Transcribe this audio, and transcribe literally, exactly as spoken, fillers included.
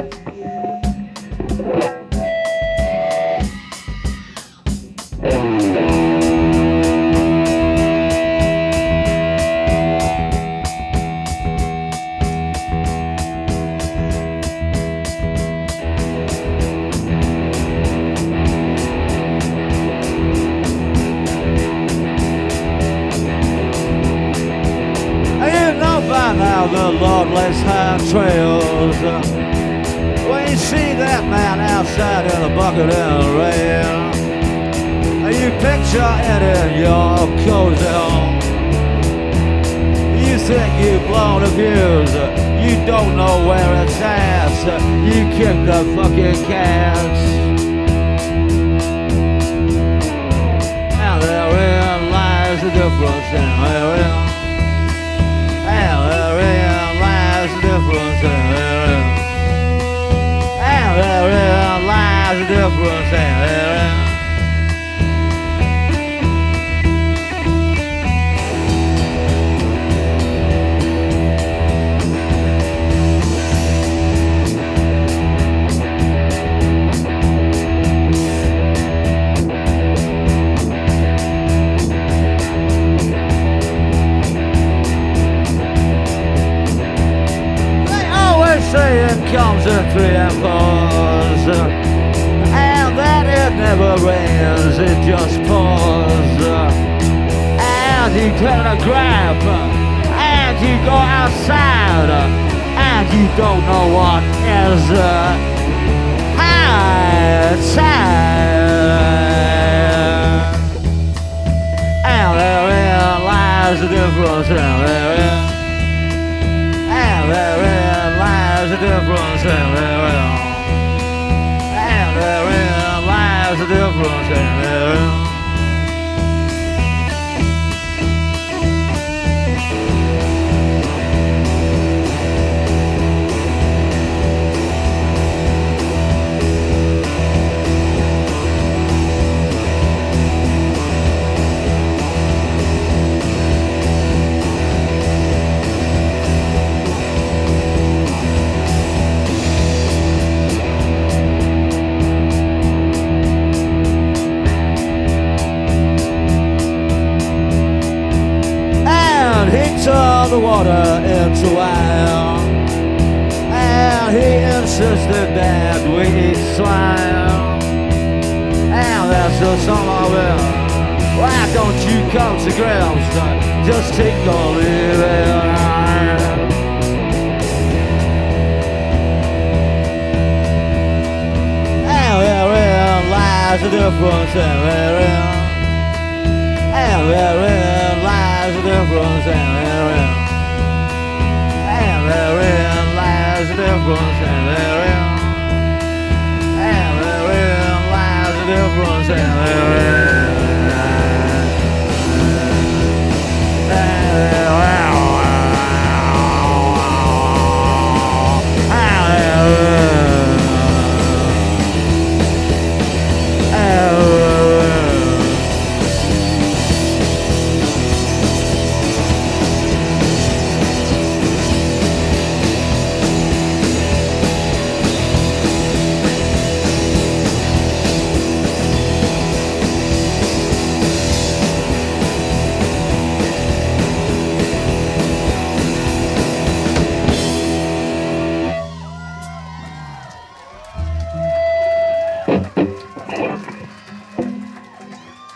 Now the Lord lays high trails. When you see that man outside in a bucket in the rain, you picture it in your cozy home. You think you've blown a fuse, you don't know where it's at. You kick the fucking cats. And therein lies the difference in wherein. And therein lies the difference in therein. And therein lies the difference in therein. Saying comes in three and fours, and that it never rains, it just pours. And you get a grab, and you go outside, and you don't know what is outside. And therein lies the difference, and therein, and therein the difference in therein. And therein lies the difference in therein. He turned the water into wine, and he insisted that we eat slime. And that's the song of it. Why don't you come to Grimstone? Just take or leave it. And therein lies the difference in therein. And therein lies the difference in therein. And therein lies the difference in therein.